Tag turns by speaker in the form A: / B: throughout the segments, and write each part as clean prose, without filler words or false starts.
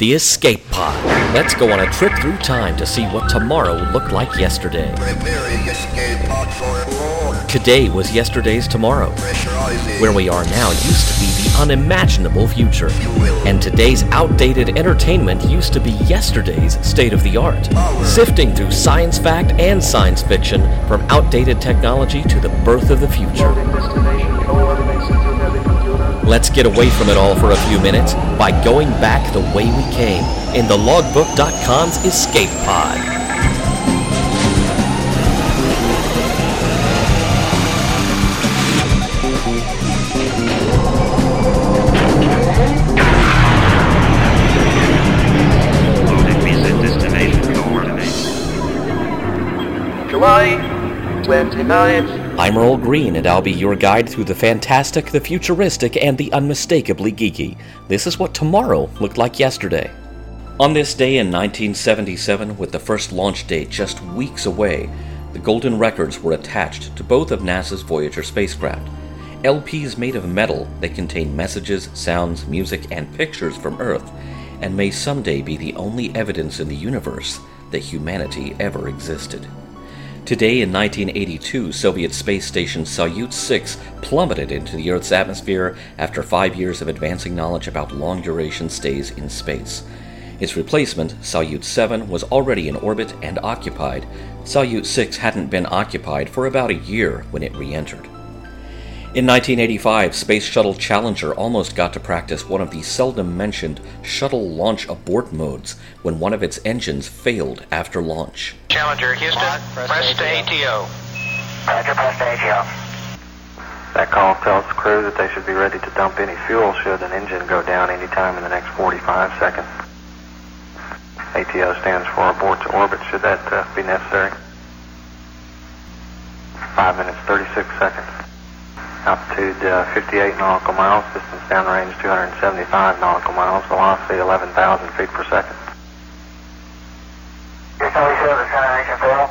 A: The Escape Pod. Let's go on a trip through time to see what tomorrow looked like yesterday.
B: Preparing escape pod for launch.
A: Today was yesterday's tomorrow.
B: Pressurizing.
A: Where we are now used to be the unimaginable future. And today's outdated entertainment used to be yesterday's state-of-the-art. Sifting through science fact and science fiction, from outdated technology to the birth of the future. Let's get away from it all for a few minutes by going back the way we came in the Logbook.com's Escape Pod.
C: July 29th.
A: I'm Earl Green, and I'll be your guide through the fantastic, the futuristic, and the unmistakably geeky. This is what tomorrow looked like yesterday. On this day in 1977, with the first launch date just weeks away, the golden records were attached to both of NASA's Voyager spacecraft. LPs made of metal that contain messages, sounds, music, and pictures from Earth, and may someday be the only evidence in the universe that humanity ever existed. Today in 1982, Soviet space station Salyut 6 plummeted into the Earth's atmosphere after 5 years of advancing knowledge about long-duration stays in space. Its replacement, Salyut 7, was already in orbit and occupied. Salyut 6 hadn't been occupied for about a year when it re-entered. In 1985, Space Shuttle Challenger almost got to practice one of the seldom-mentioned shuttle launch abort modes when one of its engines failed after launch.
C: Challenger, Houston, press to ATO.
D: Roger, press to ATO. That call tells the crew that they should be ready to dump any fuel should an engine go down any time in the next 45 seconds. ATO stands for abort to orbit, should that be necessary. 5 minutes, 36 seconds. Altitude 58 nautical miles, distance downrange 275 nautical miles, velocity 11,000 feet per second. Houston, we show the center engine fail.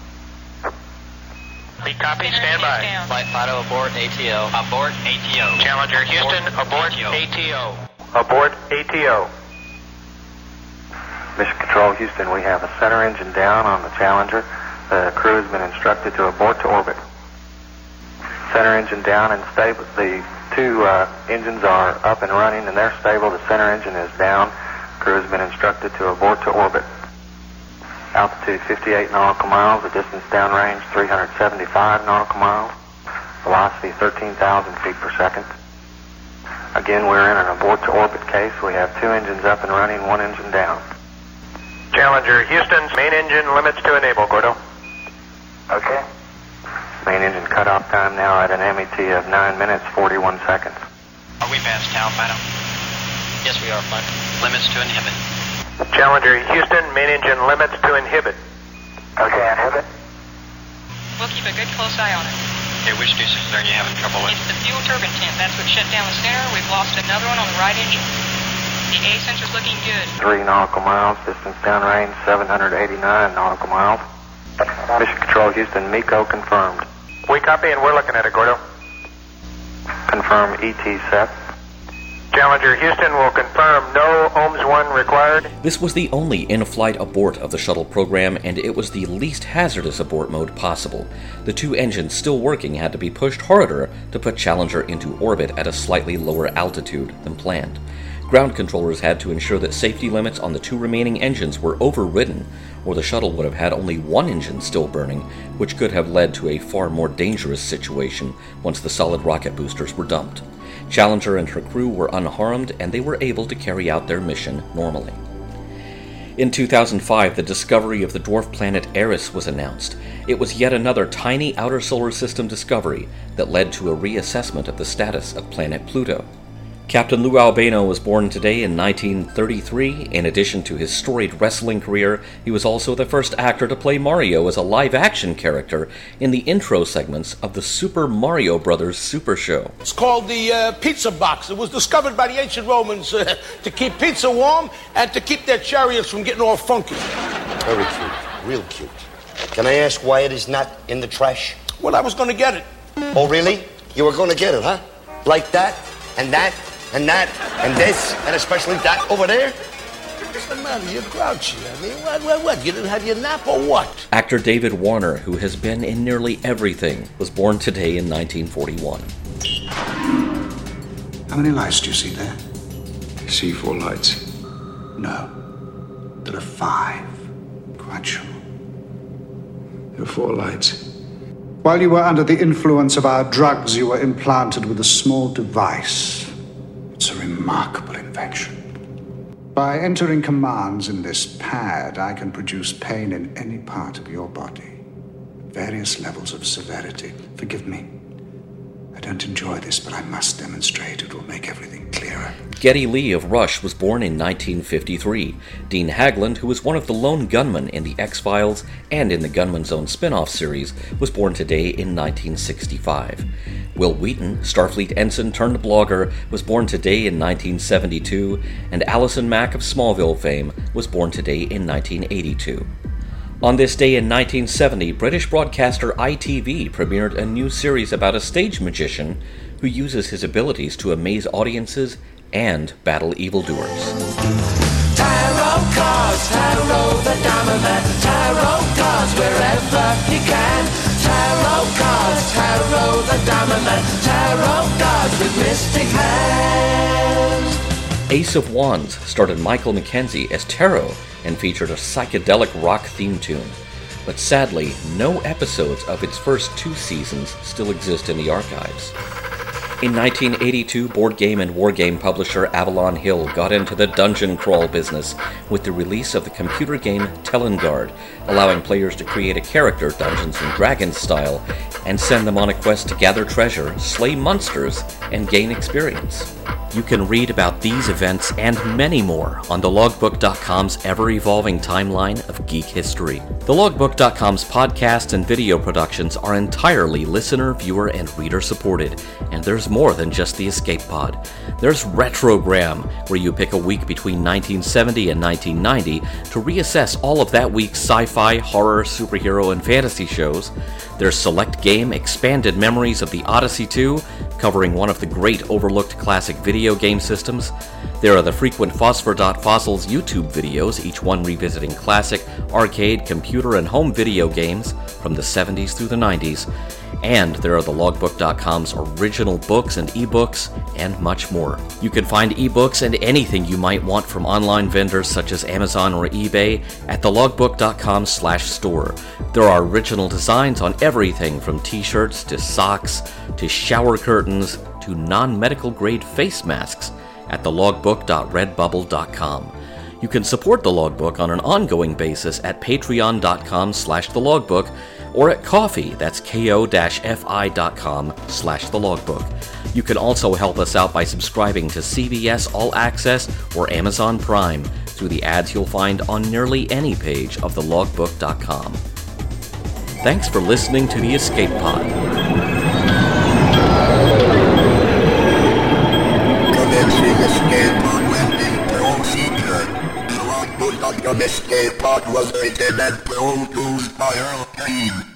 C: We copy, stand by.
E: Flight Fido abort ATO. Abort ATO.
C: Challenger, Houston, abort ATO.
D: Abort ATO. Mission Control, Houston, we have a center engine down on the Challenger. The crew has been instructed to abort to orbit. Center engine down and stable. The two engines are up and running and they're stable. The center engine is down. Crew has been instructed to abort to orbit. Altitude 58 nautical miles. The distance downrange 375 nautical miles. Velocity 13,000 feet per second. Again, we're in an abort to orbit case. We have two engines up and running, one engine down.
C: Challenger, Houston, main engine limits to enable, Gordo.
D: Okay. Main engine cutoff time now at an MET of 9 minutes, 41 seconds.
E: Are we past town, Fido? Yes, we are, Flight. Limits to inhibit.
C: Challenger, Houston, main engine limits to inhibit.
D: Okay, inhibit.
F: We'll keep a good close eye on it.
E: Okay, which deuces are you having trouble with?
F: It's the fuel turbine tent. That's what shut down the center. We've lost another one on the right engine. The A sensor's looking good.
D: 3 nautical miles, distance downrange 789 nautical miles. Mission Control, Houston, MECO confirmed.
C: We copy and we're looking at it, Gordo.
D: Confirm ET set.
C: Challenger, Houston will confirm no OMS 1 required.
A: This was the only in-flight abort of the shuttle program, and it was the least hazardous abort mode possible. The two engines still working had to be pushed harder to put Challenger into orbit at a slightly lower altitude than planned. Ground controllers had to ensure that safety limits on the two remaining engines were overridden, or the shuttle would have had only one engine still burning, which could have led to a far more dangerous situation once the solid rocket boosters were dumped. Challenger and her crew were unharmed, and they were able to carry out their mission normally. In 2005, the discovery of the dwarf planet Eris was announced. It was yet another tiny outer solar system discovery that led to a reassessment of the status of planet Pluto. Captain Lou Albano was born today in 1933. In addition to his storied wrestling career, he was also the first actor to play Mario as a live-action character in the intro segments of the Super Mario Bros. Super Show.
G: It's called the pizza box. It was discovered by the ancient Romans to keep pizza warm and to keep their chariots from getting all funky.
B: Very cute. Real cute. Can I ask why it is not in the trash?
G: Well, I was going to get it.
B: Oh, really? You were going to get it, huh? Like that, and that, and that, and this, and especially that over there?
G: What's the matter? You're grouchy. I mean, what? You didn't have your nap or what?
A: Actor David Warner, who has been in nearly everything, was born today in 1941.
H: How many lights do you see there?
I: I see 4 lights.
H: No. There are 5. Quite sure.
I: There are 4 lights.
H: While you were under the influence of our drugs, you were implanted with a small device. It's a remarkable invention. By entering commands in this pad, I can produce pain in any part of your body. Various levels of severity. Forgive me. I don't enjoy this, but I must demonstrate. It will make everything clearer.
A: Geddy Lee of Rush was born in 1953. Dean Haglund, who was one of the lone gunmen in The X-Files and in the Gunman's Own spin-off series, was born today in 1965. Will Wheaton, Starfleet ensign turned blogger, was born today in 1972, and Allison Mack of Smallville fame was born today in 1982. On this day in 1970, British broadcaster ITV premiered a new series about a stage magician who uses his abilities to amaze audiences and battle evildoers.
J: Tarot cards, tarot the diamond, tarot cards wherever you can. Tarot cards, tarot the diamond, tarot cards with mystic hands.
A: Ace of Wands started Michael Mackenzie as Tarot and featured a psychedelic rock theme tune. But sadly, no episodes of its first 2 seasons still exist in the archives. In 1982, board game and wargame publisher Avalon Hill got into the dungeon crawl business with the release of the computer game Telengard, allowing players to create a character Dungeons & Dragons style and send them on a quest to gather treasure, slay monsters, and gain experience. You can read about these events and many more on thelogbook.com's ever-evolving timeline of geek history. Thelogbook.com's podcasts and video productions are entirely listener, viewer, and reader supported, and there's more than just the Escape Pod. There's Retrogram, where you pick a week between 1970 and 1990 to reassess all of that week's sci-fi, horror, superhero, and fantasy shows. There's Select Game Expanded Memories of the Odyssey 2, covering one of the great overlooked classic video game systems. There are the frequent Phosphor.Fossils YouTube videos, each one revisiting classic, arcade, computer, and home video games from the 70s through the 90s. And there are the Logbook.com's original books and ebooks, and much more. You can find ebooks and anything you might want from online vendors such as Amazon or eBay at thelogbook.com/store. There are original designs on everything from t-shirts to socks to shower curtains to non-medical grade face masks at thelogbook.redbubble.com. You can support The Logbook on an ongoing basis at patreon.com/thelogbook or at Ko-fi, that's ko-fi.com/thelogbook. You can also help us out by subscribing to CBS All Access or Amazon Prime through the ads you'll find on nearly any page of thelogbook.com. Thanks for listening to The Escape Pod.
B: Commencing Escape Pod landing procedure. The Logbook.com Escape Pod was written and produced by Earl Kane.